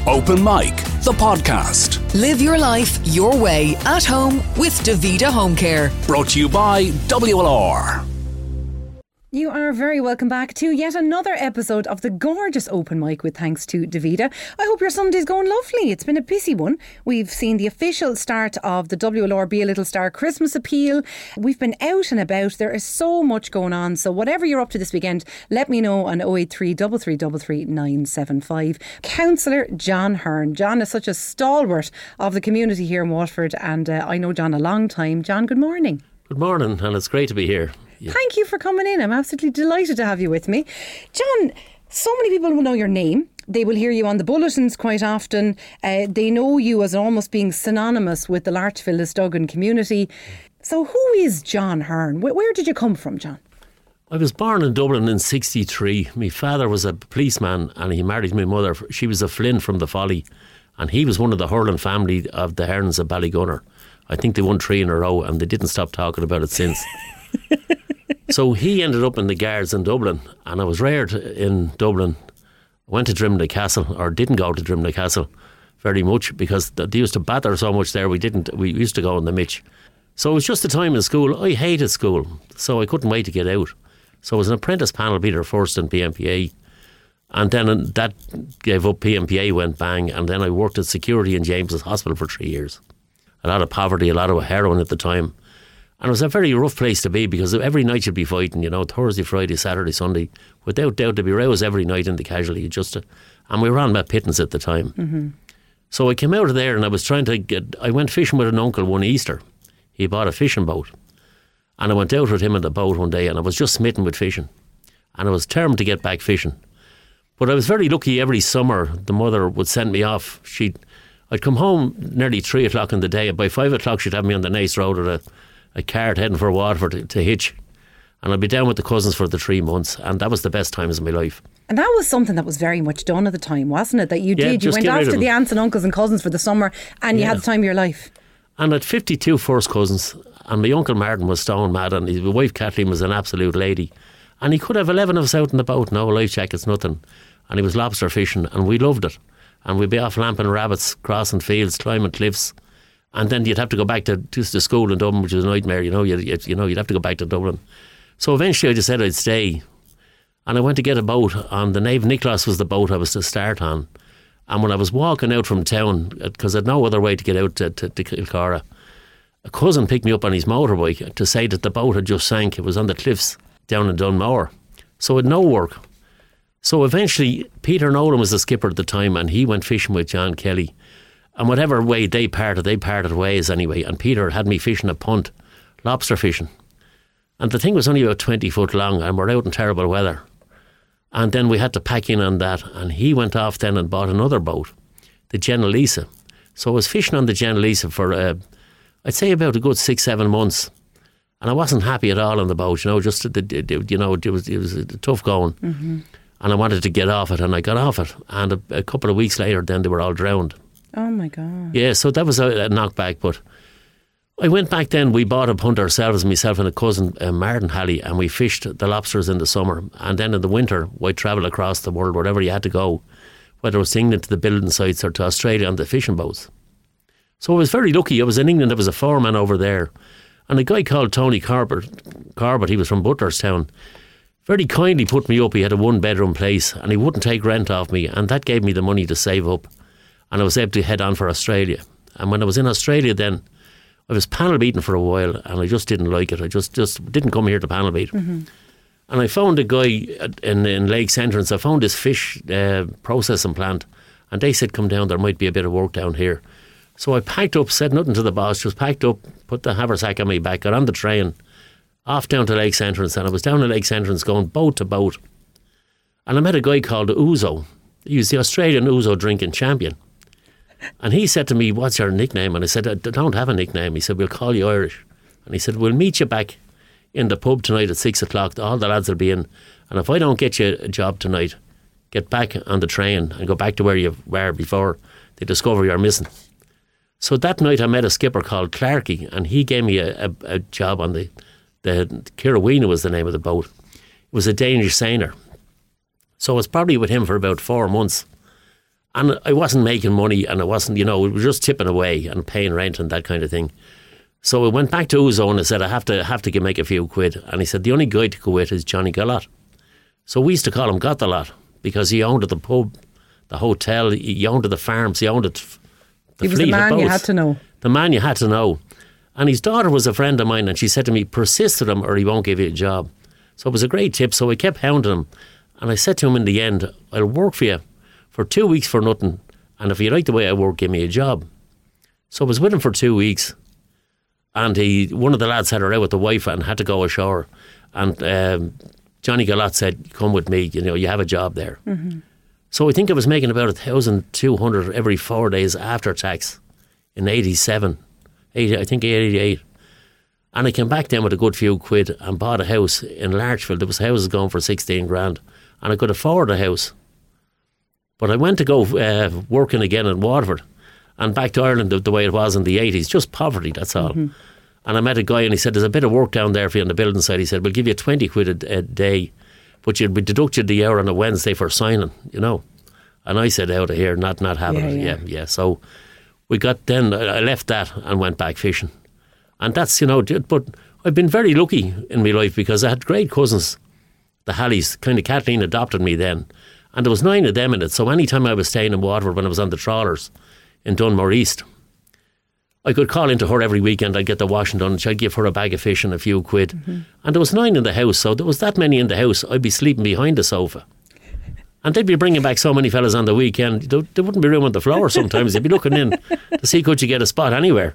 Open Mic, the podcast. Live your life your way at home with Davida Home Care. Brought to you by WLR. You are very welcome back to yet another episode of the gorgeous Open Mic with thanks to Davida. I hope your Sunday's going lovely. It's been a busy one. We've seen the official start of the WLR Be a Little Star Christmas appeal. We've been out and about. There is so much going on. So whatever you're up to this weekend, let me know on 083 333 975. Councillor John Hearn. John is such a stalwart of the community here in Waterford, and I know John a long time. John, good morning. Good morning, and it's great to be here. Yeah. Thank you for coming in. I'm absolutely delighted to have you with me. John, so many people will know your name. They will hear you on the bulletins quite often. They know you as almost being synonymous with the Larchville-Lisduggan community. So who is John Hearn? Where did you come from, John? I was born in Dublin in 1963. My father was a policeman and he married my mother. She was a Flynn from the Folly, and he was one of the hurling family of the Hearns of Ballygunner. I think they won 3 in a row and they didn't stop talking about it since. So he ended up in the Guards in Dublin, and I was reared in Dublin. I went to Drimnagh Castle, or didn't go to Drimnagh Castle very much, because they used to batter so much there. We used to go in the Mitch. So it was just the time in school. I hated school, so I couldn't wait to get out. So I was an apprentice panel beater first in PMPA, and then that gave up. PMPA went bang, and then I worked at security in James's Hospital for 3 years. A lot of poverty, a lot of heroin at the time. And it was a very rough place to be, because every night you'd be fighting, Thursday, Friday, Saturday, Sunday. Without doubt, there'd be rows every night in the casualty. And we were on Matt Pittons at the time. Mm-hmm. So I came out of there and I went fishing with an uncle one Easter. He bought a fishing boat. And I went out with him in the boat one day, and I was just smitten with fishing. And I was determined to get back fishing. But I was very lucky. Every summer, the mother would send me off. I'd come home nearly 3 o'clock in the day. By 5 o'clock, she'd have me on the Naas Road at a cart heading for Waterford to hitch, and I'd be down with the cousins for the 3 months, and that was the best times of my life. And that was something that was very much done at the time, wasn't it? That you did. You went after the aunts and uncles and cousins for the summer, and you had the time of your life. And I had 52 first cousins, and my uncle Martin was stone mad, and his wife Kathleen was an absolute lady, and he could have 11 of us out in the boat, no life jackets, nothing, and he was lobster fishing, and we loved it, and we'd be off lamping rabbits, crossing fields, climbing cliffs. And then you'd have to go back to the school in Dublin, which was a nightmare. You'd have to go back to Dublin. So eventually I decided I'd stay. And I went to get a boat on the Nave Nicholas was the boat I was to start on. And when I was walking out from town, because I had no other way to get out to Kilcara, a cousin picked me up on his motorbike to say that the boat had just sank. It was on the cliffs down in Dunmore. So it had no work. So eventually Peter Nolan was the skipper at the time, and he went fishing with John Kelly. And whatever way they parted ways anyway. And Peter had me fishing a punt, lobster fishing. And the thing was only about 20 foot long, and we're out in terrible weather. And then we had to pack in on that. And he went off then and bought another boat, the Genelisa. So I was fishing on the Genelisa for, I'd say about a good 6-7 months. And I wasn't happy at all on the boat, it was tough going. Mm-hmm. And I wanted to get off it, and I got off it. And a couple of weeks later, then they were all drowned. Oh my God. Yeah, so that was a knockback. But I went back then, we bought a punt ourselves, myself and a cousin, Martin Halley, and we fished the lobsters in the summer. And then in the winter, we'd travel across the world, wherever you had to go, whether it was to England to the building sites or to Australia on the fishing boats. So I was very lucky. I was in England, I was a foreman over there. And a guy called Tony Corbett, he was from Butlerstown, very kindly put me up. He had a 1-bedroom place and he wouldn't take rent off me, and that gave me the money to save up. And I was able to head on for Australia. And when I was in Australia then, I was panel beating for a while, and I just didn't like it. I just didn't come here to panel beat. Mm-hmm. And I found a guy in Lakes Entrance. I found this fish processing plant, and they said, come down, there might be a bit of work down here. So I packed up, said nothing to the boss, just packed up, put the haversack on my back, got on the train, off down to Lakes Entrance. And I was down at Lakes Entrance going boat to boat. And I met a guy called Ouzo. He was the Australian Ouzo drinking champion. And he said to me, what's your nickname? And I said, I don't have a nickname. He said, we'll call you Irish. And he said, we'll meet you back in the pub tonight at 6 o'clock. All the lads will be in. And if I don't get you a job tonight, get back on the train and go back to where you were before they discover you're missing. So that night I met a skipper called Clarkey, and he gave me a job on the Kirrawheena was the name of the boat. It was a Danish seiner. So I was probably with him for about 4 months. And I wasn't making money, and I wasn't, we were just tipping away and paying rent and that kind of thing. So I went back to Uzo and I said, I have to make a few quid. And he said, the only guy to go with is Johnny Galot. So we used to call him Got the Lot, because he owned the pub, the hotel, he owned the farms, he owned the fleet. He was the man you had to know. The man you had to know. And his daughter was a friend of mine, and she said to me, persist with him or he won't give you a job. So it was a great tip. So I kept hounding him. And I said to him in the end, I'll work for you for 2 weeks for nothing. And if you like the way I work, give me a job. So I was with him for 2 weeks. And one of the lads had her out with the wife and had to go ashore. And Johnny Galot said, come with me, you have a job there. Mm-hmm. So I think I was making about 1,200 every 4 days after tax in 87, I think 88. And I came back then with a good few quid and bought a house in Larchfield. There was houses going for 16 grand, and I could afford a house. But I went to go working again in Waterford and back to Ireland the way it was in the 80s, just poverty, that's all. Mm-hmm. And I met a guy and he said, there's a bit of work down there for you on the building side. He said, we'll give you 20 quid a day, but you'd be deducted the hour on a Wednesday for signing, And I said, out of here, not having it. Yeah. So we got then, I left that and went back fishing. And that's, but I've been very lucky in my life because I had great cousins, the Hallies. Kind of Kathleen adopted me then. And there was 9 of them in it. So anytime I was staying in Waterford when I was on the trawlers in Dunmore East, I could call into her every weekend. I'd get the washing done. I'd give her a bag of fish and a few quid. Mm-hmm. And there was 9 in the house. So there was that many in the house. I'd be sleeping behind the sofa. And they'd be bringing back so many fellas on the weekend. There wouldn't be room on the floor sometimes. They'd be looking in to see could you get a spot anywhere.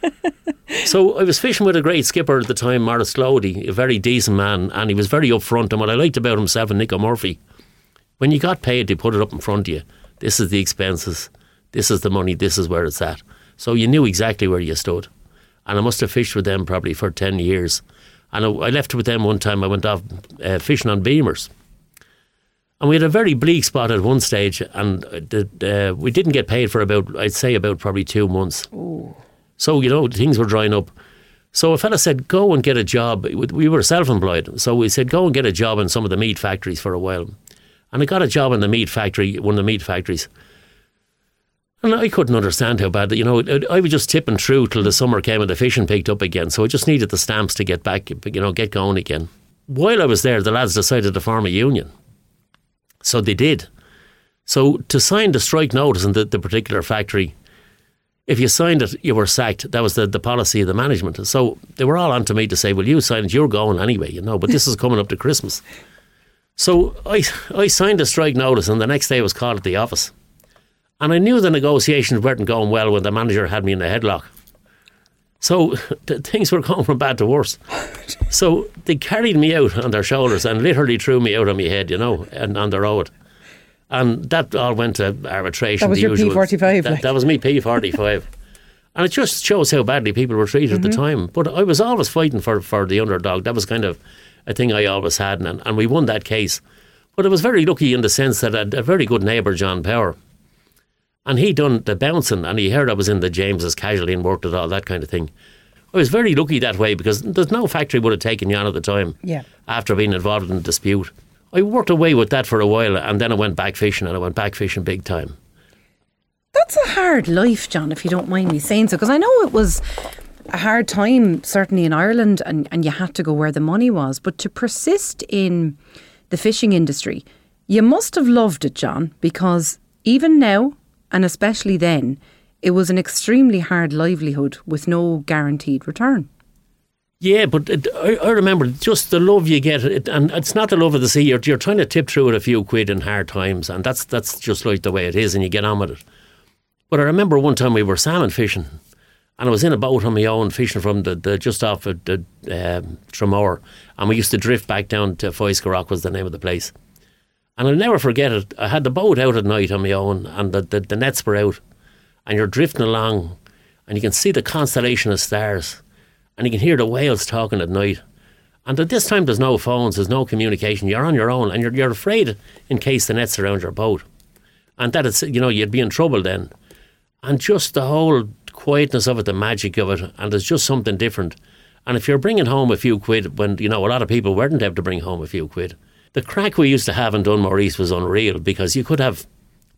So I was fishing with a great skipper at the time, Maurice Glody, a very decent man, and he was very upfront. And what I liked about himself and Nico Murphy, when you got paid, they put it up in front of you. This is the expenses. This is the money. This is where it's at. So you knew exactly where you stood. And I must have fished with them probably for 10 years. And I left with them one time. I went off fishing on beamers. And we had a very bleak spot at one stage, and we didn't get paid for about probably 2 months. Ooh. So, things were drying up. So a fella said, go and get a job. We were self-employed. So we said, go and get a job in some of the meat factories for a while. And I got a job in the meat factory, one of the meat factories. And I couldn't understand how bad, I was just tipping through till the summer came and the fishing picked up again. So I just needed the stamps to get back, get going again. While I was there, the lads decided to form a union. So they did. So to sign the strike notice in the particular factory, if you signed it, you were sacked. That was the policy of the management. So they were all on to me to say, well, you signed it, you're going anyway, but this is coming up to Christmas. So I signed a strike notice, and the next day I was called at the office. And I knew the negotiations weren't going well when the manager had me in a headlock. So things were going from bad to worse. So they carried me out on their shoulders and literally threw me out on my head, and on the road. And that all went to arbitration. That was your P45. That was me, P45. And it just shows how badly people were treated at the time. But I was always fighting for the underdog. That was kind of a thing I always had. And we won that case. But I was very lucky in the sense that I had a very good neighbour, John Power. And he done the bouncing, and he heard I was in the James's casually and worked at all that kind of thing. I was very lucky that way because there's no factory would have taken you on at the time. Yeah. After being involved in a dispute. I worked away with that for a while, and then I went back fishing, and I went back fishing big time. That's a hard life, John, if you don't mind me saying so, because I know it was a hard time, certainly in Ireland, and you had to go where the money was. But to persist in the fishing industry, you must have loved it, John, because even now, and especially then, it was an extremely hard livelihood with no guaranteed return. Yeah, but I remember just the love you get, and it's not the love of the sea. You're trying to tip through it a few quid in hard times, and that's just like the way it is, and you get on with it. But I remember one time we were salmon fishing, and I was in a boat on my own fishing from the just off of the Tramore, and we used to drift back down to Foyska Rock was the name of the place. And I'll never forget it. I had the boat out at night on my own, and the nets were out, and you're drifting along, and you can see the constellation of stars, and you can hear the whales talking at night. And at this time, there's no phones, there's no communication. You're on your own, and you're afraid in case the net's around your boat, and that it's you'd be in trouble then. And just the whole quietness of it, the magic of it, and there's just something different. And if you're bringing home a few quid, when a lot of people weren't able to bring home a few quid. The crack we used to have in Dunmore East was unreal because you could have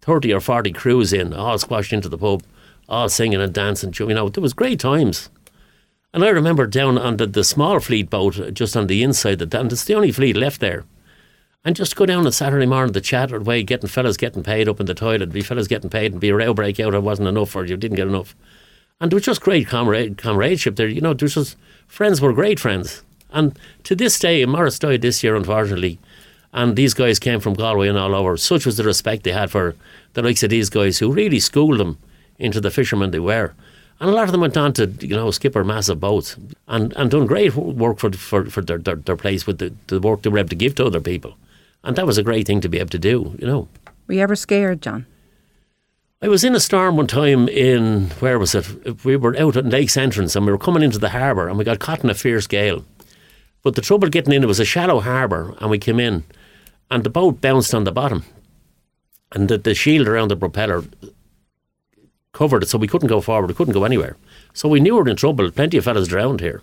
30 or 40 crews in, all squashed into the pub, all singing and dancing. You know, there was great times. And I remember down on the small fleet boat, just on the inside, and it's the only fleet left there. And just go down on Saturday morning, the chatter way, fellas getting paid up in the toilet, be fellas getting paid and be a row break out, it wasn't enough or you didn't get enough. And there was just great comradeship there. You know, there was just, friends were great friends. And to this day, Morris died this year, unfortunately, and these guys came from Galway and all over. Such was the respect they had for the likes of these guys who really schooled them into the fishermen they were. And a lot of them went on to, you know, skipper massive boats and done great work for their place with the work they were able to give to other people. And that was a great thing to be able to do, you know. Were you ever scared, John? I was in a storm one time in, where was it? We were out at Lake's entrance and we were coming into the harbour and we got caught in a fierce gale. But the trouble getting in, it was a shallow harbour and we came in and the boat bounced on the bottom. And the shield around the propeller covered it, so we couldn't go forward, we couldn't go anywhere. So we knew we were in trouble. Plenty of fellas drowned here.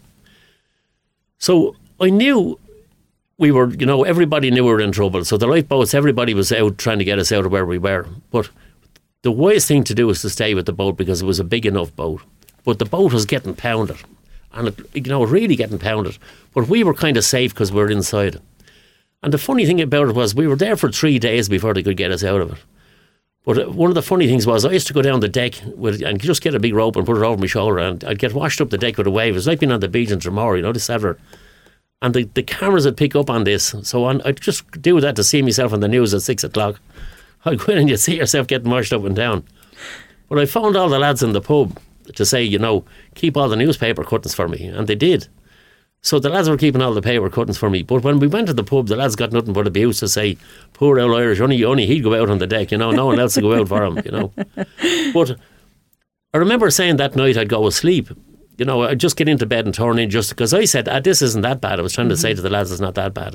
So I knew we were, you know, everybody knew we were in trouble. So the lifeboats, everybody was out trying to get us out of where we were. But the wise thing to do was to stay with the boat because it was a big enough boat. But the boat was getting pounded. And, really getting pounded. But we were kind of safe because we were inside. And the funny thing about it was we were there for 3 days before they could get us out of it. But one of the funny things was I used to go down the deck and just get a big rope and put it over my shoulder and I'd get washed up the deck with a wave. It was like being on the beach in Dromore, you know, this ever. And the cameras would pick up on this. So I'd just do that to see myself on the news at 6 o'clock. I'd go in and you'd see yourself getting washed up and down. But I phoned all the lads in the pub to say, you know, keep all the newspaper cuttings for me. And they did. So the lads were keeping all the paper cuttings for me. But when we went to the pub, the lads got nothing but abuse to say, poor old Irish, only he'd go out on the deck, you know, no one else would go out for him, you know. But I remember saying that night I'd go asleep. You know, I'd just get into bed and turn in just because I said, this isn't that bad. I was trying to say to the lads, it's not that bad.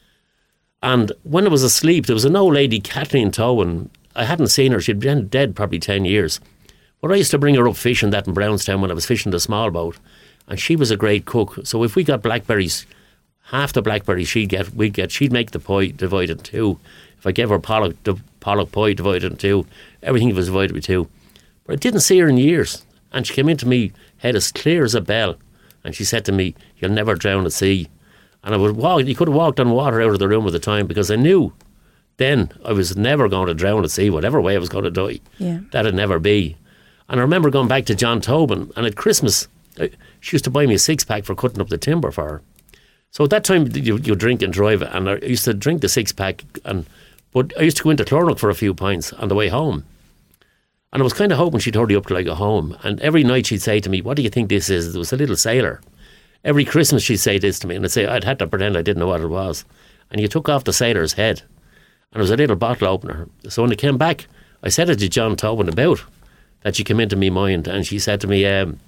And when I was asleep, there was an old lady, Kathleen Towan. I hadn't seen her. She'd been dead probably 10 years. But I used to bring her up fishing that in Brownstown when I was fishing the small boat. And she was a great cook. So if we got blackberries, half the blackberries she'd make the pie divided in two. If I gave her the pollock pie divided in two, everything was divided by two. But I didn't see her in years. And she came into me, head as clear as a bell. And she said to me, you'll never drown at sea. And I would walk, you could have walked on water out of the room at the time because I knew then I was never going to drown at sea, whatever way I was going to die. Yeah. That'd never be. And I remember going back to John Tobin, and at Christmas, she used to buy me a 6-pack for cutting up the timber for her. So at that time, you drink and drive, and I used to drink the 6-pack, but I used to go into Clonard for a few pints on the way home. And I was kind of hoping she'd hurry up to go home. And every night she'd say to me, what do you think this is? It was a little sailor. Every Christmas she'd say this to me, and I'd had to pretend I didn't know what it was. And you took off the sailor's head, and it was a little bottle opener. So when it came back, I said it to John Tobin about that she came into me mind, and she said to me,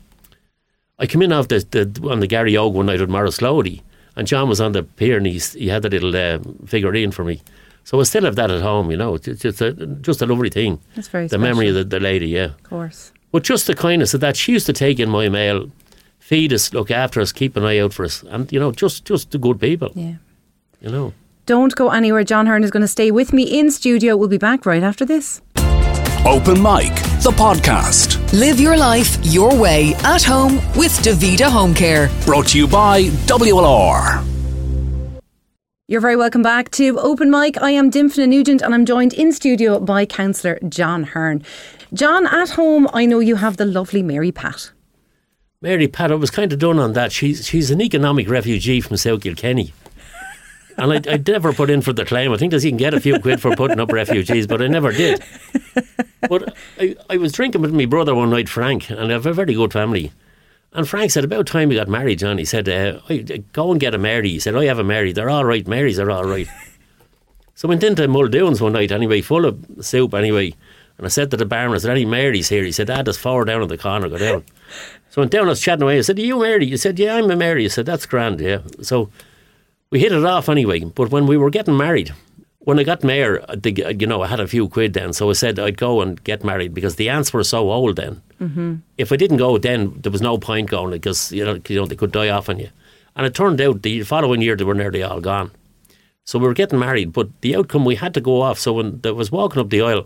I came in off on the Gary Og one night with Morris Lody, and John was on the pier and he had a little figurine for me. So I still have that at home, you know. It's just a lovely thing. That's very the special. Memory of the lady, yeah. Of course. But just the kindness of that. She used to take in my mail, feed us, look after us, keep an eye out for us. And, you know, just the good people. Yeah. You know. Don't go anywhere. John Hearn is going to stay with me in studio. We'll be back right after this. Open Mic, the podcast. Live your life your way at home with Davida Home Care. Brought to you by WLR. You're very welcome back to Open Mic. I am Dymphna Nugent and I'm joined in studio by Councillor John Hearn. John, at home, I know you have the lovely Mary Pat. Mary Pat, I was kind of done on that. She's an economic refugee from South Kilkenny. And I'd never put in for the claim. I think that you can get a few quid for putting up refugees, but I never did. But I was drinking with my brother one night, Frank, and I have a very good family. And Frank said, about time we got married, John, he said, go and get a Mary. He said, I have a Mary. They're all right. Marys are all right. So I went into Muldoon's one night anyway, full of soup anyway. And I said to the barman, is there any Marys here? He said, there's 4 down in the corner, go down. So I went down, I was chatting away. I said, are you Mary? He said, yeah, I'm a Mary. I said, that's grand, yeah. So we hit it off anyway. But when we were getting married, when I got mayor, I had a few quid then. So I said I'd go and get married because the aunts were so old then. Mm-hmm. If I didn't go then, there was no point going because, you know, they could die off on you. And it turned out the following year they were nearly all gone. So we were getting married, but the outcome, we had to go off. So when I was walking up the aisle,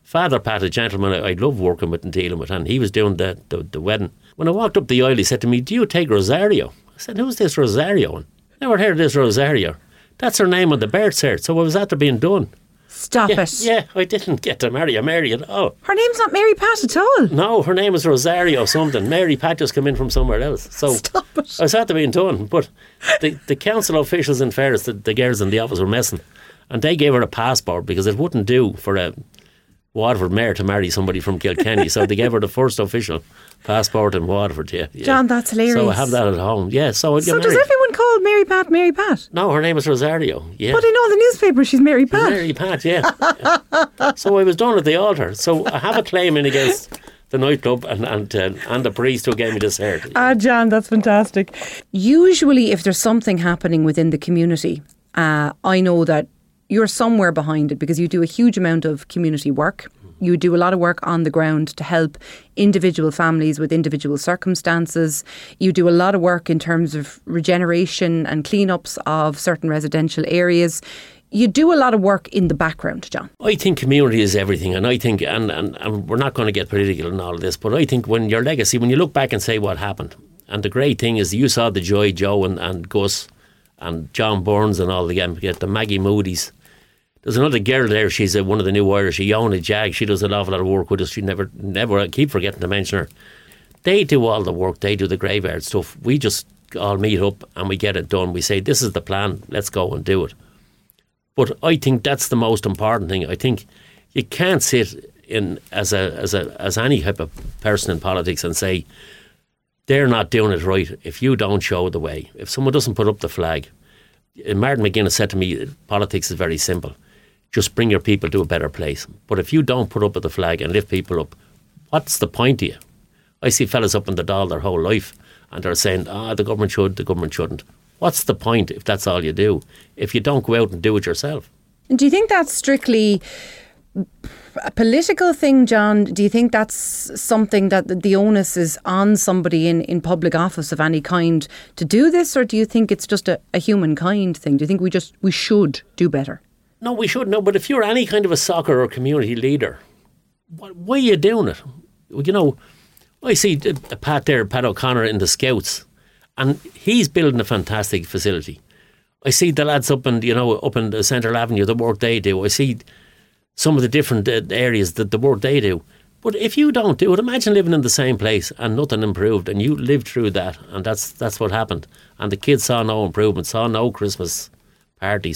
Father Pat, a gentleman I love working with and dealing with, and he was doing the wedding. When I walked up the aisle, he said to me, "Do you take Rosario?" I said, "Who's this Rosario?" Never heard of this Rosario. That's her name on the birth cert, so I was after being done. Stop it. Yeah, I didn't get to marry a Mary at all. Her name's not Mary Pat at all. No, her name was Rosario something. Mary Pat just came in from somewhere else. So Stop it. I was after being done. But the council officials, in fairness, the girls in the office were messing. And they gave her a passport because it wouldn't do for a Waterford mayor to marry somebody from Kilkenny. So they gave her the first official passport in Waterford. Yeah. John, that's hilarious. So I have that at home. Yeah, so I'd get So does married. everyone call Mary Pat Mary Pat? No, her name is Rosario. Yeah. But in all the newspapers, she's Mary Pat. Mary Pat, yeah. So I was done at the altar. So I have a claim in against the nightclub and the priest who gave me this hair. John, that's fantastic. Usually, if there's something happening within the community, I know that you're somewhere behind it because you do a huge amount of community work. You do a lot of work on the ground to help individual families with individual circumstances. You do a lot of work in terms of regeneration and cleanups of certain residential areas. You do a lot of work in the background, John. I think community is everything, and I think, and we're not going to get political in all of this, but I think when your legacy, when you look back and say what happened, and the great thing is you saw the Joy Joe and Gus and John Burns and all the Maggie Moody's. There's another girl there, she's one of the new Irish, Iona Jag, she does an awful lot of work with us, she never, I keep forgetting to mention her. They do all the work, they do the graveyard stuff. We just all meet up and we get it done. We say, this is the plan, let's go and do it. But I think that's the most important thing. I think you can't sit in as any type of person in politics and say, they're not doing it right if you don't show the way. If someone doesn't put up the flag. Martin McGuinness said to me, politics is very simple. Just bring your people to a better place. But if you don't put up the flag and lift people up, what's the point of you? I see fellas up in the Dáil their whole life and they're saying, the government should, the government shouldn't. What's the point if that's all you do, if you don't go out and do it yourself? And do you think that's strictly a political thing, John? Do you think that's something that the onus is on somebody in public office of any kind to do this? Or do you think it's just a humankind thing? Do you think we should do better? No, we should. No, but if you're any kind of a soccer or community leader, why are you doing it? You know, I see Pat O'Connor in the Scouts, and he's building a fantastic facility. I see the lads up in the Central Avenue, the work they do. I see some of the different areas, the work they do. But if you don't do it, imagine living in the same place and nothing improved, and you lived through that, and that's what happened. And the kids saw no improvement, saw no Christmas party,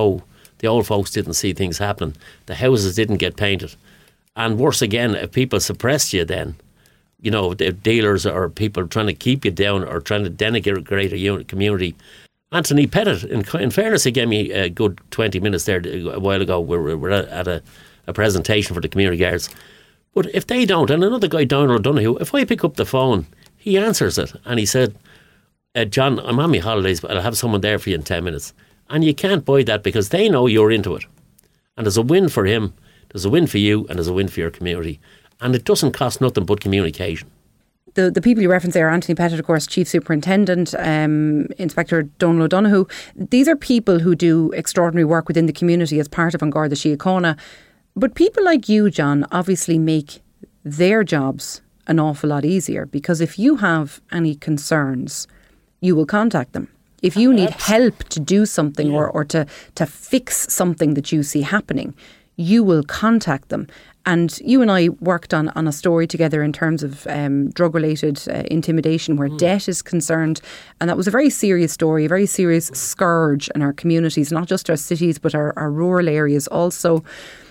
the old folks didn't see things happening. The houses didn't get painted. And worse again, if people suppressed you then, you know, the dealers or people trying to keep you down or trying to denigrate a community. Anthony Pettit, in fairness, he gave me a good 20 minutes there a while ago. We're at a presentation for the community guards. But if they don't, and another guy, Donald O'Donoghue, if I pick up the phone, he answers it. And he said, John, I'm on my holidays, but I'll have someone there for you in 10 minutes. And you can't buy that because they know you're into it. And there's a win for him, there's a win for you, and there's a win for your community. And it doesn't cost nothing but communication. The people you reference there, Anthony Pettit, of course, Chief Superintendent, Inspector Donald O'Donoghue. These are people who do extraordinary work within the community as part of An Garda Síochána. But people like you, John, obviously make their jobs an awful lot easier, because if you have any concerns, you will contact them. If you need help to do something or to fix something that you see happening, you will contact them. And you and I worked on a story together in terms of drug-related intimidation where debt is concerned. And that was a very serious story, a very serious scourge in our communities, not just our cities, but our rural areas also.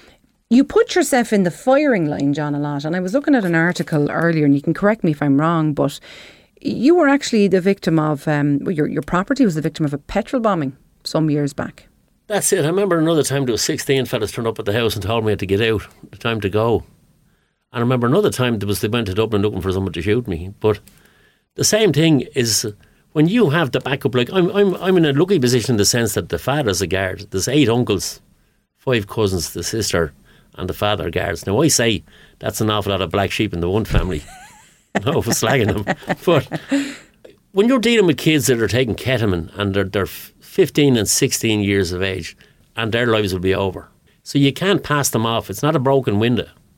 You put yourself in the firing line, John, a lot. And I was looking at an article earlier, and you can correct me if I'm wrong, but you were actually the victim of, your property was the victim of a petrol bombing some years back. That's it. I remember another time there was 16 fellas turned up at the house and told me I had to get out, the time to go. And I remember another time they went to Dublin looking for someone to shoot me. But the same thing is when you have the backup, like I'm in a lucky position in the sense that the father's a guard. There's 8 uncles, 5 cousins, the sister and the father are guards. Now I say that's an awful lot of black sheep in the one family. No, for slagging them. But when you're dealing with kids that are taking ketamine and they're 15 and 16 years of age and their lives will be over. So you can't pass them off. It's not a broken window.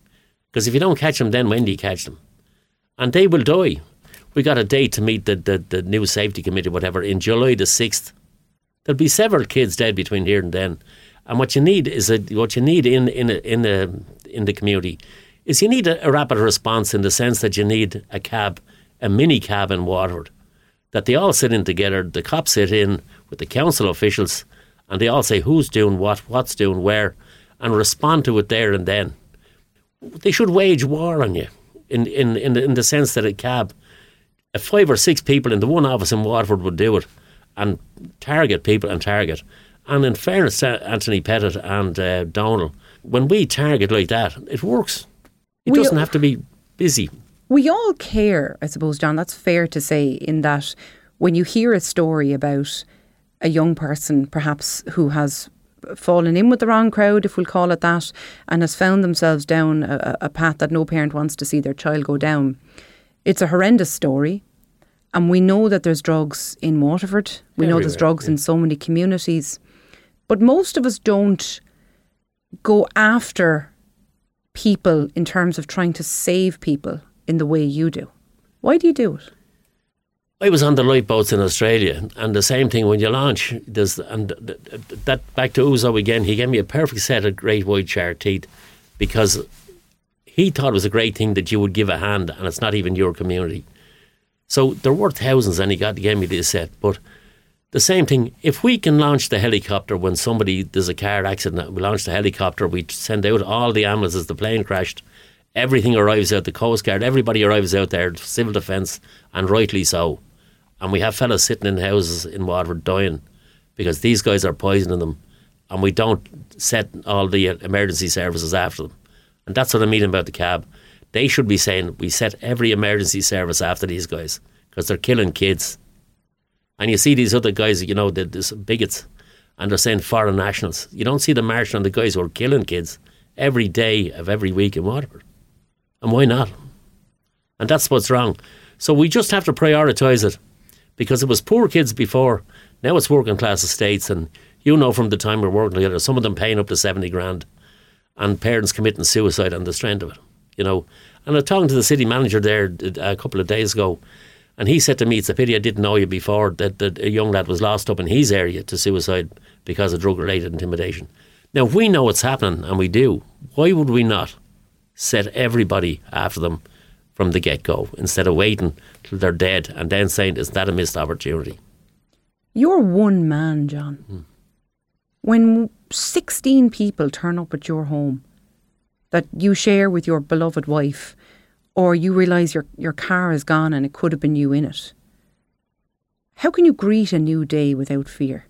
Because if you don't catch them, then when do you catch them? And they will die. We got a date to meet the new safety committee, whatever, in July the 6th. There'll be several kids dead between here and then. And what you need is in the community is you need a rapid response, in the sense that you need a mini cab in Waterford, that they all sit in together. The cops sit in with the council officials, and they all say who's doing what, what's doing where, and respond to it there and then. They should wage war on you in the sense that a cab, 5 or 6 people in the one office in Waterford would do it and target people and target. And in fairness to Anthony Pettit and Donald, when we target like that, it works. It doesn't have to be busy. We all care, I suppose, John. That's fair to say, in that when you hear a story about a young person, perhaps, who has fallen in with the wrong crowd, if we'll call it that, and has found themselves down a path that no parent wants to see their child go down, it's a horrendous story. And we know that there's drugs in Waterford. We know there's drugs in so many communities. But most of us don't go after people in terms of trying to save people in the way you do. Why do you do it? I was on the lifeboats in Australia, and the same thing when you launch. That back to Uzo again, he gave me a perfect set of great white shark teeth, because he thought it was a great thing that you would give a hand, and it's not even your community. So they're worth thousands, and he gave me this set. But the same thing, if we can launch the helicopter when there's a car accident, we launch the helicopter, we send out all the ambulances, the plane crashed, everything arrives out, the Coast Guard, everybody arrives out there, civil defence, and rightly so. And we have fellas sitting in houses in Waterford dying because these guys are poisoning them, and we don't set all the emergency services after them. And that's what I mean about the cab. They should be saying, we set every emergency service after these guys, because they're killing kids. And you see these other guys, the bigots, and they're saying foreign nationals. You don't see them marching on the guys who are killing kids every day of every week in Waterford. And why not? And that's what's wrong. So we just have to prioritise it, because it was poor kids before. Now it's working class estates, and from the time we're working together, some of them paying up to 70 grand, and parents committing suicide on the strength of it. And I was talking to the city manager there a couple of days ago, and he said to me, it's a pity I didn't know you before, that a young lad was lost up in his area to suicide because of drug-related intimidation. Now, if we know what's happening, and we do, why would we not set everybody after them from the get-go, instead of waiting till they're dead and then saying, is that a missed opportunity? You're one man, John. When 16 people turn up at your home that you share with your beloved wife, or you realise your car is gone and it could have been you in it, how can you greet a new day without fear?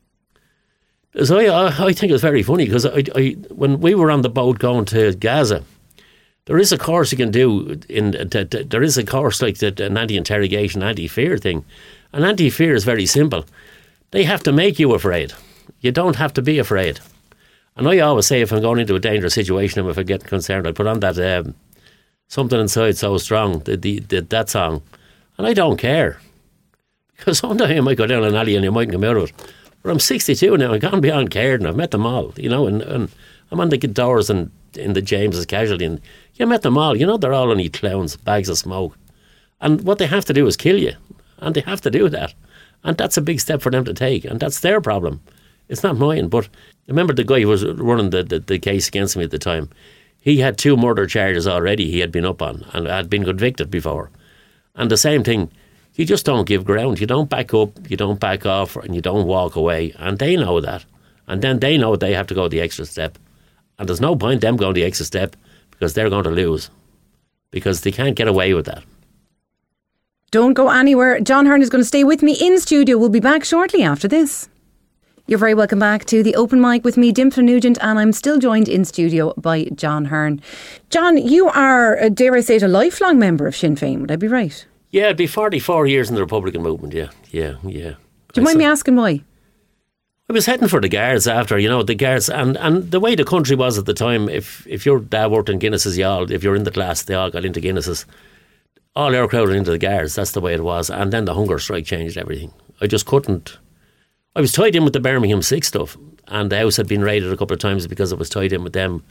So I think it's very funny, because when we were on the boat going to Gaza, there is a course you can do. There is a course like an anti-interrogation, anti-fear thing. And anti-fear is very simple. They have to make you afraid. You don't have to be afraid. And I always say, if I'm going into a dangerous situation, and if I get concerned, I put on that Something Inside So Strong, that song. And I don't care. Because someday I might go down an alley and you mightn't come out of it. But I'm 62 now, I've gone beyond cared, and I've met them all, and I'm on the doors and in the James's Casualty, and you met them all. They're all only clowns, bags of smoke. And what they have to do is kill you. And they have to do that. And that's a big step for them to take. And that's their problem. It's not mine. But remember the guy who was running the case against me at the time? He had 2 murder charges already he had been up on and had been convicted before. And the same thing, you just don't give ground. You don't back up, you don't back off, and you don't walk away. And they know that. And then they know they have to go the extra step. And there's no point them going the extra step, because they're going to lose. Because they can't get away with that. Don't go anywhere. John Hearn is going to stay with me in studio. We'll be back shortly after this. You're very welcome back to the Open Mic with me, Dimitra Nugent, and I'm still joined in studio by John Hearn. John, you are, dare I say it, a lifelong member of Sinn Féin, would I be right? Yeah, it'd be 44 years in the Republican movement, yeah. Do you mind me asking why? I was heading for the Guards after, the Guards, and the way the country was at the time, if your dad worked in Guinness's, if you're in the class, they all got into Guinness's. All our crowd into the Guards, that's the way it was. And then the hunger strike changed everything. I just couldn't. I was tied in with the Birmingham 6 stuff, and the house had been raided a couple of times because I was tied in with them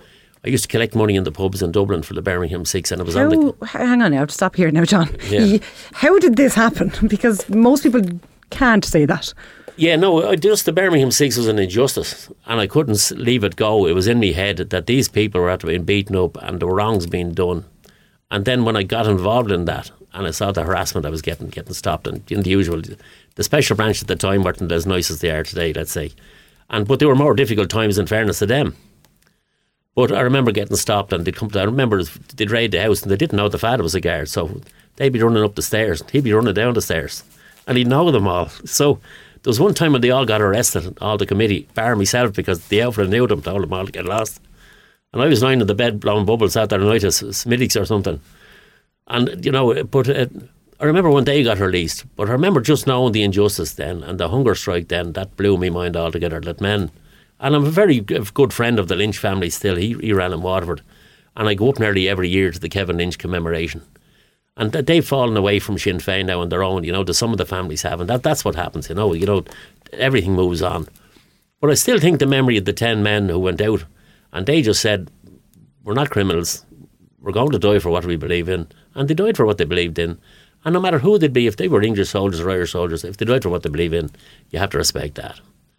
I used to collect money in the pubs in Dublin for the Birmingham Six, and it was Hang on now, stop here now, John. Yeah. How did this happen? Because most people can't say that. Yeah, no, just the Birmingham Six was an injustice, and I couldn't leave it go. It was in my head that these people were after being beaten up and there were wrongs being done. And then when I got involved in that, and I saw the harassment I was getting stopped, and in the usual, the special branch at the time weren't as nice as they are today, let's say. But there were more difficult times, in fairness to them. But I remember getting stopped, and I remember they'd raid the house and they didn't know the father was a guard, so they'd be running up the stairs and he'd be running down the stairs, and he'd know them all. So there was one time when they all got arrested, all the committee, bar myself, because the outfit knew them, told them all to get lost. And I was lying in the bed blowing bubbles out there night as Smiddix or something. And, but I remember when they got released, but I remember just knowing the injustice then and the hunger strike then, that blew my mind altogether, that men. And I'm a very good friend of the Lynch family still. He ran in Waterford. And I go up nearly every year to the Kevin Lynch commemoration. And they've fallen away from Sinn Féin now on their own, some of the families have. And that's what happens, everything moves on. But I still think the memory of the 10 men who went out, and they just said, we're not criminals, we're going to die for what we believe in. And they died for what they believed in. And no matter who they'd be, if they were English soldiers or Irish soldiers, if they died for what they believe in, you have to respect that.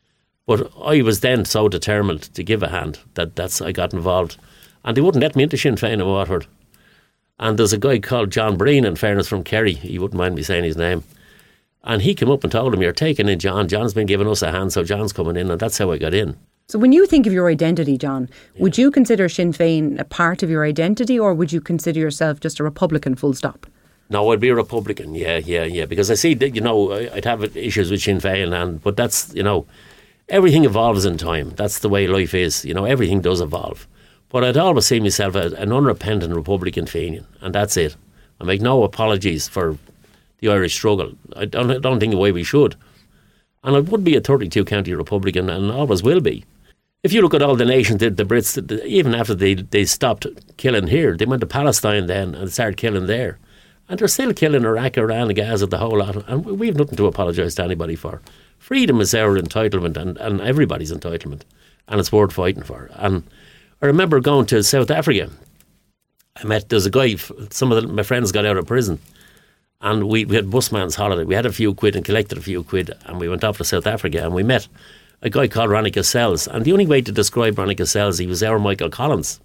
But I was then so determined to give a hand that I got involved. And they wouldn't let me into Sinn Féin in Waterford. And there's a guy called John Breen, in fairness, from Kerry. He wouldn't mind me saying his name. And he came up and told him, you're taking in John. John's been giving us a hand, so John's coming in. And that's how I got in. So when you think of your identity, John, would you consider Sinn Féin a part of your identity, or would you consider yourself just a Republican full stop? No, I'd be a Republican, yeah. Because I see that, I'd have issues with Sinn Féin, but that's, everything evolves in time. That's the way life is. Everything does evolve. But I'd always see myself as an unrepentant Republican Fenian, and that's it. I make no apologies for the Irish struggle. I don't think the way we should. And I would be a 32-county Republican, and always will be. If you look at all the nations, the Brits, even after they stopped killing here, they went to Palestine then and started killing there. And they're still killing Iraq, Iran, and Gaza, the whole lot. And we've nothing to apologise to anybody for. Freedom is our entitlement and everybody's entitlement. And it's worth fighting for. And I remember going to South Africa. There's a guy, my friends got out of prison. And we had busman's holiday. We had a few quid and collected a few quid. And we went off to South Africa and we met a guy called Ronnie Cassels. And the only way to describe Ronnie Cassels, he was our Michael Collins.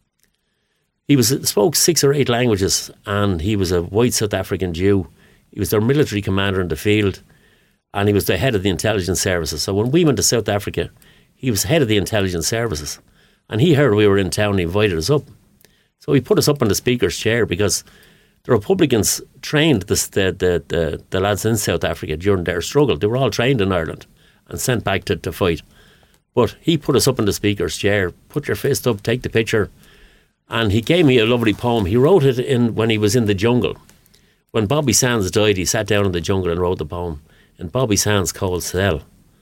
He spoke 6 or 8 languages, and he was a white South African Jew. He was their military commander in the field, and he was the head of the intelligence services. So when we went to South Africa, he was head of the intelligence services. And he heard we were in town and he invited us up. So he put us up on the speaker's chair because the Republicans trained the lads in South Africa during their struggle. They were all trained in Ireland and sent back to fight. But he put us up in the speaker's chair, put your fist up, take the picture. And he gave me a lovely poem. He wrote it when he was in the jungle. When Bobby Sands died, he sat down in the jungle and wrote the poem in Bobby Sands' cold cell.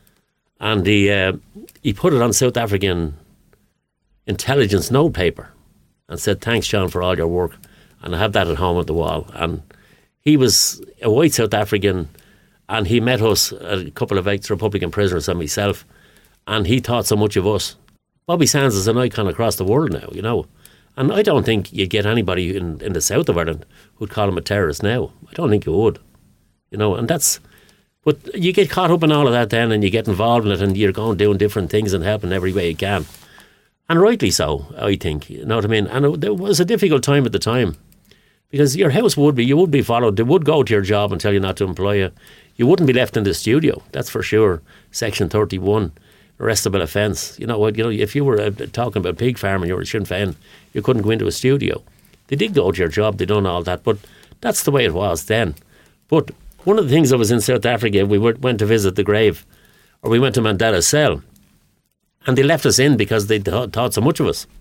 And he put it on South African intelligence notepaper and said, thanks, John, for all your work. And I have that at home at the wall. And he was a white South African, and he met us, a couple of ex-Republican prisoners and myself, and he thought so much of us. Bobby Sands is an icon across the world now, And I don't think you get anybody in the south of Ireland who'd call him a terrorist now. I don't think you would. And that's... But you get caught up in all of that then, and you get involved in it, and you're going doing different things and helping every way you can. And rightly so, I think. You know what I mean? And it was a difficult time at the time. Because your house you would be followed. They would go to your job and tell you not to employ you. You wouldn't be left in the studio, that's for sure. Section 31. Arrestable offence. If you were talking about pig farming, you were Sinn Féin, you couldn't go into a studio. They did go to your job, they done all that, but that's the way it was then. But one of the things, I was in South Africa, we went to visit the grave, or we went to Mandela's cell, and they left us in because they thought so much of us.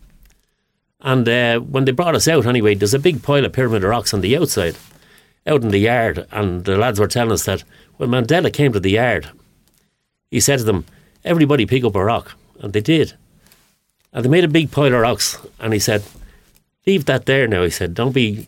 And when they brought us out anyway, there's a big pile of pyramid rocks on the outside, out in the yard, and the lads were telling us that when Mandela came to the yard, he said to them, everybody pick up a rock. And they did. And they made a big pile of rocks. And he said, leave that there now. He said, don't be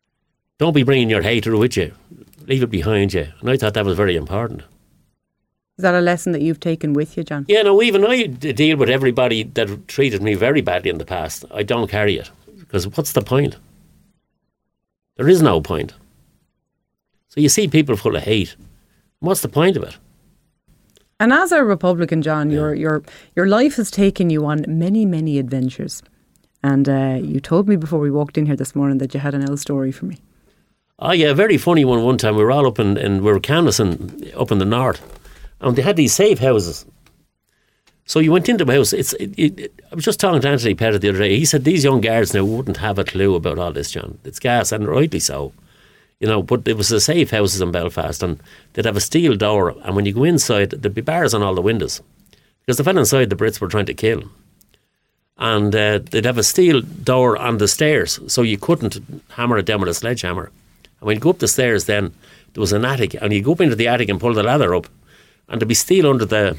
bringing your hatred with you. Leave it behind you. And I thought that was very important. Is that a lesson that you've taken with you, John? Yeah, no, even I deal with everybody that treated me very badly in the past. I don't carry it, because what's the point? There is no point. So you see people full of hate. What's the point of it? And as a Republican, John, your life has taken you on many, many adventures. And you told me before we walked in here this morning that you had an L story for me. Oh yeah, a very funny one. One time we were all up in we were canvassing up in the north, and they had these safe houses. So you went into a house. I was just talking to Anthony Pettit the other day. He said these young guards now wouldn't have a clue about all this, John. It's gas, and rightly so. You know, but it was the safe houses in Belfast, and they'd have a steel door, and when you go inside, there'd be bars on all the windows, because the fellow inside the Brits were trying to kill him. And they'd have a steel door on the stairs, so you couldn't hammer it down with a sledgehammer. And when you go up the stairs, then there was an attic, and you go up into the attic and pull the ladder up, and there'd be steel under the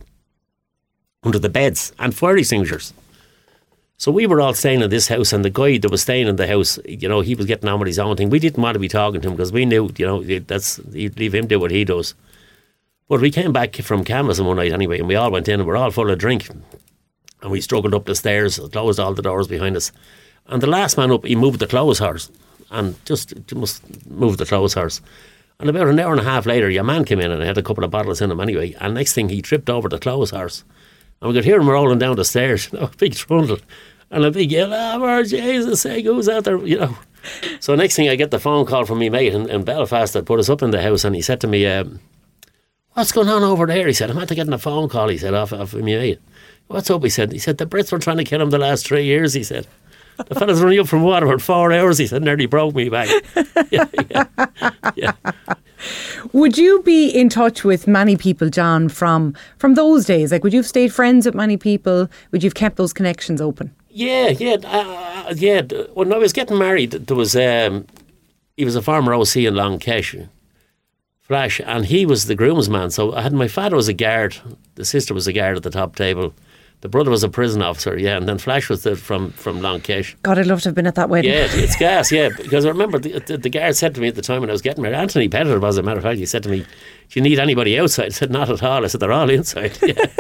beds and fire extinguishers. So we were all staying in this house, and the guy that was staying in the house, you know, he was getting on with his own thing. We didn't want to be talking to him because we knew, you know, you'd leave him do what he does. But we came back from canvassing one night anyway, and we all went in, and we were all full of drink. And we struggled up the stairs, closed all the doors behind us. And the last man up, he moved the clothes horse, and just must move the clothes horse. And about an hour and a half later, your man came in, and I had a couple of bottles in him anyway. And next thing, he tripped over the clothes horse. And we could hear him rolling down the stairs, you know, a big trundle. And a big yell, for Jesus' sake, who's out there, you know. So next thing, I get the phone call from me mate in Belfast that put us up in the house, and he said to me, what's going on over there? He said, I'm after getting a phone call, he said, off me mate. What's up? He said, the Brits were trying to kill him the last 3 years, he said. The fella's running up from Waterford 4 hours, he said, nearly broke me back. Yeah. Would you be in touch with many people, John, from those days? Like, would you have stayed friends with many people? Would you have kept those connections open? Yeah. When I was getting married, there was he was a former OC in Long Kesh, Flash, and he was the groomsman. So I had my father was a guard, the sister was a guard at the top table. The brother was a prison officer, and then Flash was from Long Kesh. God, I'd love to have been at that wedding. Yeah, it's gas, because I remember the guard said to me at the time when I was getting married, Anthony Pettit, as a matter of fact, he said to me, do you need anybody outside? I said, not at all. I said, they're all inside.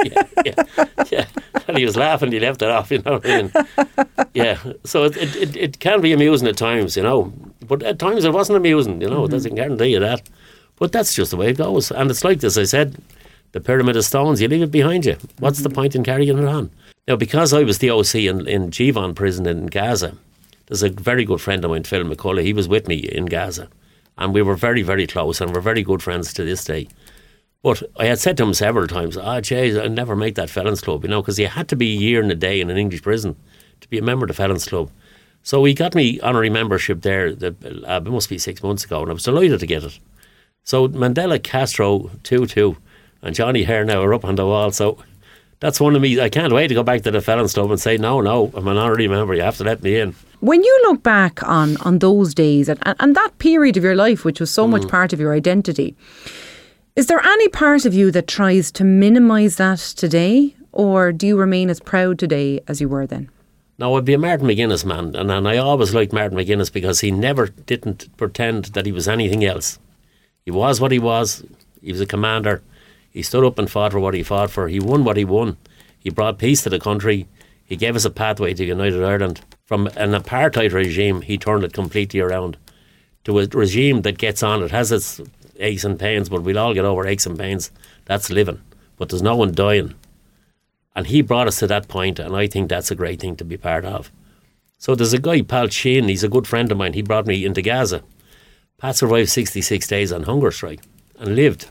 Yeah. And he was laughing, he left it off, you know what I mean? Yeah, so it can be amusing at times, you know, but at times it wasn't amusing, you know, it doesn't guarantee you that. But that's just the way it goes. And it's like this, I said, the pyramid of stones, you leave it behind you. What's the point in carrying it on? Now, because I was the OC in Givon prison in Gaza, there's a very good friend of mine, Phil McCullough. He was with me in Gaza. And we were very, very close, and we're very good friends to this day. But I had said to him several times, jeez, I'd never make that Felons Club, you know, because you had to be a year and a day in an English prison to be a member of the Felons Club. So he got me honorary membership there, it must be 6 months ago, and I was delighted to get it. So Mandela, Castro, 2-2. And Johnny Hare now are up on the wall. So that's one of me. I can't wait to go back to the Felons Club and say, no, I'm an honorary member. You have to let me in. When you look back on those days and that period of your life, which was so much part of your identity, is there any part of you that tries to minimise that today? Or do you remain as proud today as you were then? No, I'd be a Martin McGuinness man. And I always liked Martin McGuinness because he never didn't pretend that he was anything else. He was what he was. He was a commander. He stood up and fought for what he fought for. He won what he won. He brought peace to the country. He gave us a pathway to United Ireland. From an apartheid regime, he turned it completely around to a regime that gets on. It has its aches and pains, but we'll all get over aches and pains. That's living. But there's no one dying. And he brought us to that point, and I think that's a great thing to be part of. So there's a guy, Pal Sheen, he's a good friend of mine. He brought me into Gaza. Pat survived 66 days on hunger strike and lived.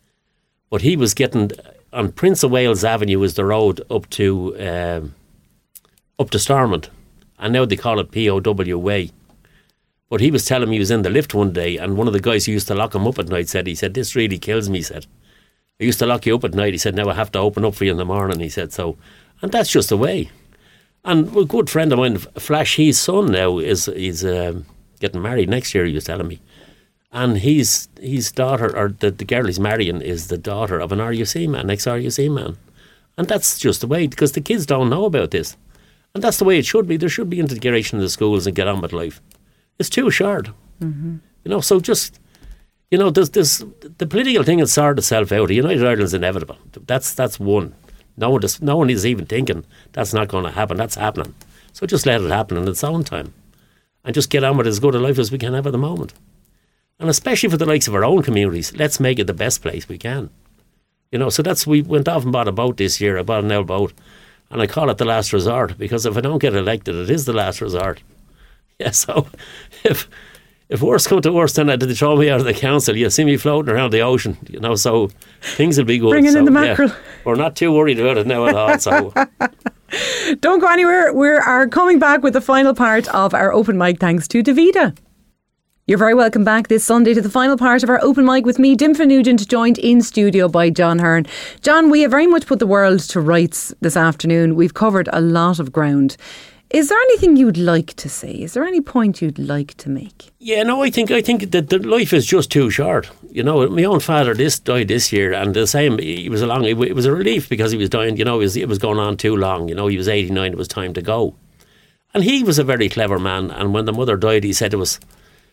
But he was getting on Prince of Wales Avenue is the road up to Stormont, and now they call it POW Way. But he was telling me he was in the lift one day, and one of the guys who used to lock him up at night said, this really kills me, he said. I used to lock you up at night, he said, now I have to open up for you in the morning, he said, so. And that's just the way. And a good friend of mine, Flash, his son now is getting married next year, he was telling me. And his daughter, or the girl he's marrying, is the daughter of an RUC man, ex-RUC man. And that's just the way, because the kids don't know about this. And that's the way it should be. There should be integration in the schools and get on with life. It's too short. Mm-hmm. You know, so just You know, the political thing has sorted itself out. United Ireland's inevitable. That's one. No one is even thinking that's not going to happen. That's happening. So just let it happen in its own time. And just get on with as good a life as we can have at the moment. And especially for the likes of our own communities, let's make it the best place we can. You know, so we went off and bought a boat this year. I bought an old boat. And I call it the last resort, because if I don't get elected, it is the last resort. Yeah, so if worse come to worse, then they throw me out of the council, you'll see me floating around the ocean, you know, so things will be good. Bringing in the mackerel. Yeah, we're not too worried about it now at all, so... Don't go anywhere. We are coming back with the final part of our open mic, thanks to Davida. You're very welcome back this Sunday to the final part of our open mic with me, Dimfa Nugent, joined in studio by John Hearn. John, we have very much put the world to rights this afternoon. We've covered a lot of ground. Is there anything you'd like to say? Is there any point you'd like to make? Yeah, no, I think that the life is just too short. You know, my own father died this year, and the same, it was a relief because he was dying, you know, it was going on too long. You know, he was 89, it was time to go. And he was a very clever man, and when the mother died, he said to us,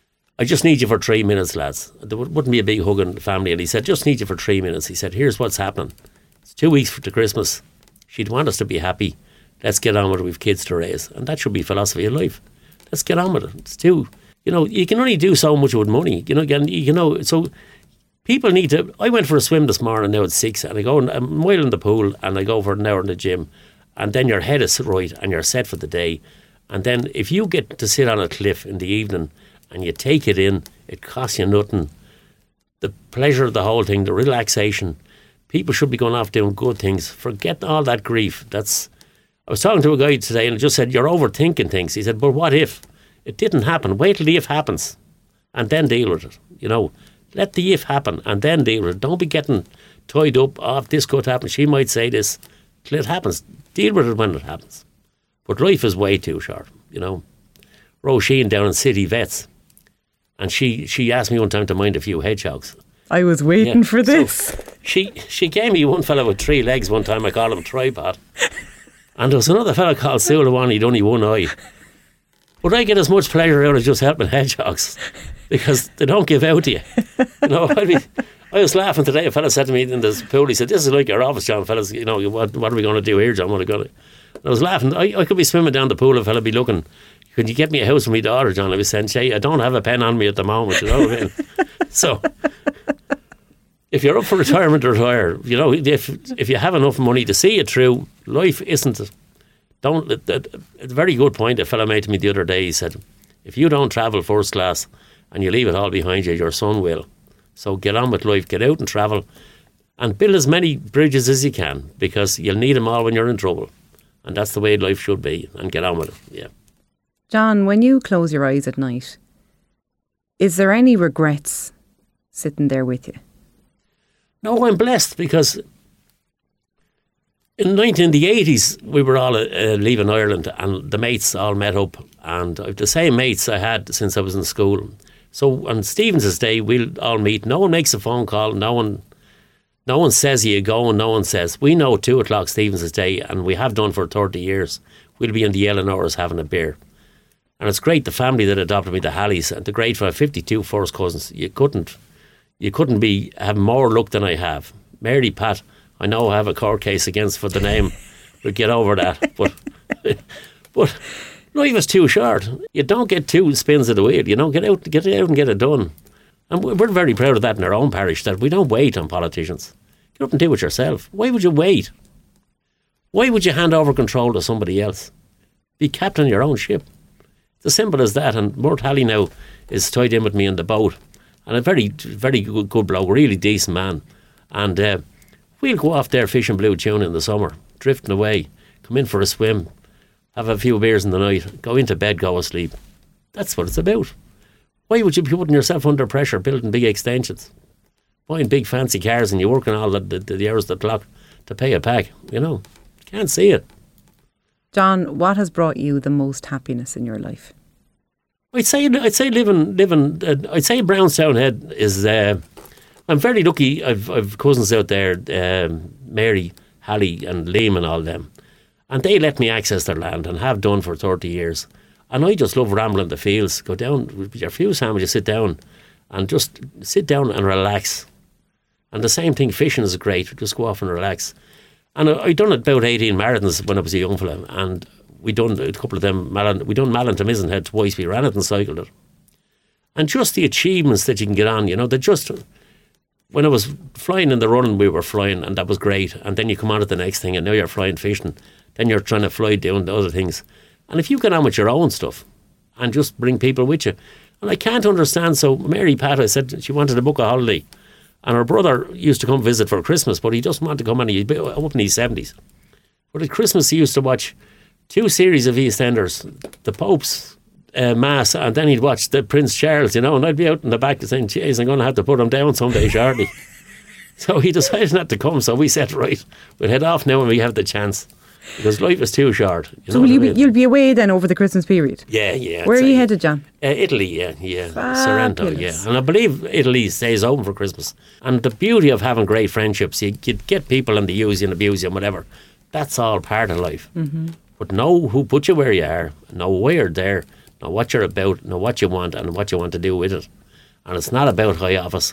I just need you for 3 minutes, lads. There wouldn't be a big hug in the family. And he said, just need you for 3 minutes. He said, here's what's happening. It's 2 weeks to Christmas. She'd want us to be happy. Let's get on with it. We've kids to raise. And that should be philosophy of life. Let's get on with it. It's too, you know, you can only do so much with money. You know, so people need to, I went for a swim this morning now at 6, and I go a mile in the pool, and I go for an hour in the gym. And then your head is right and you're set for the day. And then if you get to sit on a cliff in the evening and you take it in, it costs you nothing. The pleasure of the whole thing, the relaxation. People should be going off doing good things. Forget all that grief. I was talking to a guy today, and I just said, you're overthinking things. He said, but what if? It didn't happen. Wait till the if happens and then deal with it. You know, let the if happen and then deal with it. Don't be getting tied up, this could happen. She might say this. Till it happens. Deal with it when it happens. But life is way too short, you know. Roisin down in City Vets, and she asked me one time to mind a few hedgehogs. I was waiting for this. So she gave me one fella with 3 legs one time. I called him a tripod. And there was another fella called Sulawan. He'd only one eye. But I get as much pleasure out of just helping hedgehogs because they don't give out to you. You know, I was laughing today. A fella said to me in this pool, he said, this is like your office, John, fellas. You know, what are we going to do here, John? I was laughing. I could be swimming down the pool, a fella be looking, could you get me a house for my daughter, John? I was saying, Shay, I don't have a pen on me at the moment, you know what I mean? So, if you're up for retirement, retire. You know, if you have enough money to see it through, life isn't... It's a very good point a fella made to me the other day. He said, if you don't travel first class and you leave it all behind you, your son will. So get on with life, get out and travel and build as many bridges as you can, because you'll need them all when you're in trouble. And that's the way life should be, and get on with it, yeah. John, when you close your eyes at night, is there any regrets sitting there with you? No, I'm blessed because in the 80s we were all leaving Ireland, and the mates all met up, and I've the same mates I had since I was in school. So on Stevens's Day we'll all meet. No one makes a phone call. No one says you go, and no one says. We know 2 o'clock Stevens's Day, and we have done for 30 years. We'll be in the Eleanors having a beer. And it's great, the family that adopted me, the Halleys, and the great 52 first cousins. You couldn't have more luck than I have. Mary Pat, I know I have a court case against for the name. We'll get over that. But life is too short. You don't get 2 spins of the wheel. You know, get out and get it done. And we're very proud of that in our own parish, that we don't wait on politicians. Get up and do it yourself. Why would you wait? Why would you hand over control to somebody else? Be captain of your own ship. It's as simple as that. And Mort Halley now is tied in with me in the boat. And a very, very good bloke, really decent man. And we'll go off there fishing blue tuna in the summer, drifting away, come in for a swim, have a few beers in the night, go into bed, go asleep. That's what it's about. Why would you be putting yourself under pressure, building big extensions, buying big fancy cars, and you're working all the hours of the clock to pay it back? You know, can't see it. John, what has brought you the most happiness in your life? I'd say living. I'd say Brownstown Head is. I'm very lucky. I've cousins out there, Mary, Halley, and Liam, and all them, and they let me access their land and have done for 30 years. And I just love rambling the fields. Go down with your few sandwiches, sit down, and just sit down and relax. And the same thing, fishing is great. Just go off and relax. And I done about 18 marathons when I was a young fella, and we done a couple of them. We done Malin to Mizenhead twice. We ran it and cycled it. And just the achievements that you can get on, when I was flying in the running, we were flying, and that was great. And then you come on to the next thing, and now you're flying fishing. Then you're trying to fly down the other things. And if you get on with your own stuff and just bring people with you, and I can't understand. So Mary Pat, I said she wanted to book a holiday, and her brother used to come visit for Christmas, but he doesn't want to come in. He's up in his 70s. But at Christmas, he used to watch 2 series of EastEnders, the Pope's Mass, and then he'd watch the Prince Charles, and I'd be out in the back saying, "Jeez, I'm going to have to put him down someday, shortly." So he decided not to come. So we said, right, we'll head off now when we have the chance, because life is too short. So you'll be away then over the Christmas period? Yeah. Where are you headed, John? Italy, yeah. Sorrento, yeah. And I believe Italy stays open for Christmas. And the beauty of having great friendships, you get people and they use you and abuse you and whatever. That's all part of life. Mm-hmm. But know who put you where you are, know why you're there, know what you're about, know what you want and what you want to do with it. And it's not about high office.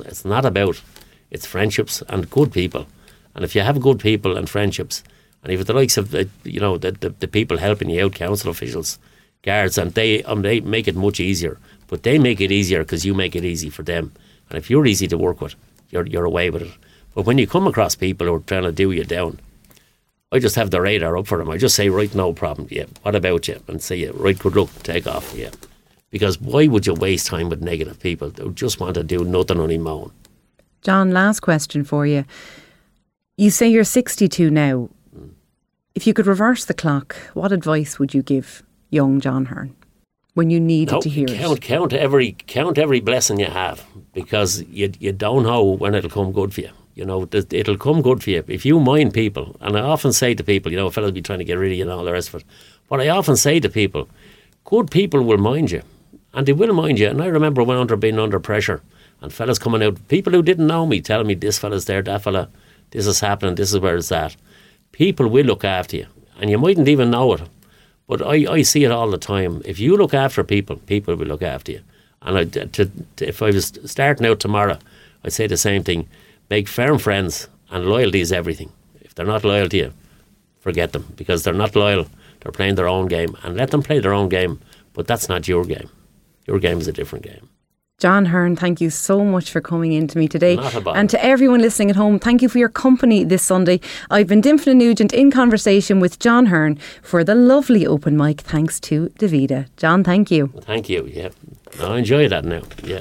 It's friendships and good people. And if you have good people and friendships, and if the likes of the people helping you out, council officials, guards, and they make it much easier. But they make it easier because you make it easy for them. And if you're easy to work with, you're away with it. But when you come across people who are trying to do you down, I just have the radar up for them. I just say, right, no problem. Yeah, what about you? And say, right, good luck, take off. Yeah, because why would you waste time with negative people who just want to do nothing on their own? John, last question for you. You say you're 62 now. If you could reverse the clock, what advice would you give young John Hearn when you needed to hear it? Count every blessing you have, because you don't know when it'll come good for you. It'll come good for you if you mind people. And I often say to people, fellas be trying to get rid of you and all the rest of it. But I often say to people, good people will mind you, and they will mind you. And I remember being under pressure, and fellas coming out, people who didn't know me, telling me this fella's there, that fella, this is happening, this is where it's at. People will look after you, and you mightn't even know it. But I see it all the time. If you look after people, people will look after you. And if I was starting out tomorrow, I'd say the same thing. Make firm friends, and loyalty is everything. If they're not loyal to you, forget them, because they're not loyal. They're playing their own game, and let them play their own game. But that's not your game. Your game is a different game. John Hearn, thank you so much for coming in to me today. Not a bother. And to everyone listening at home, thank you for your company this Sunday. I've been Dymphna Nugent in conversation with John Hearn for the lovely open mic, thanks to Davida. John, thank you. Thank you, yeah. I enjoy that now, yeah.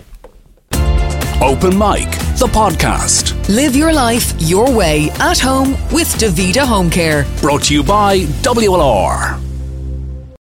Open Mic, the podcast. Live your life your way at home with Davida Home Care. Brought to you by WLR.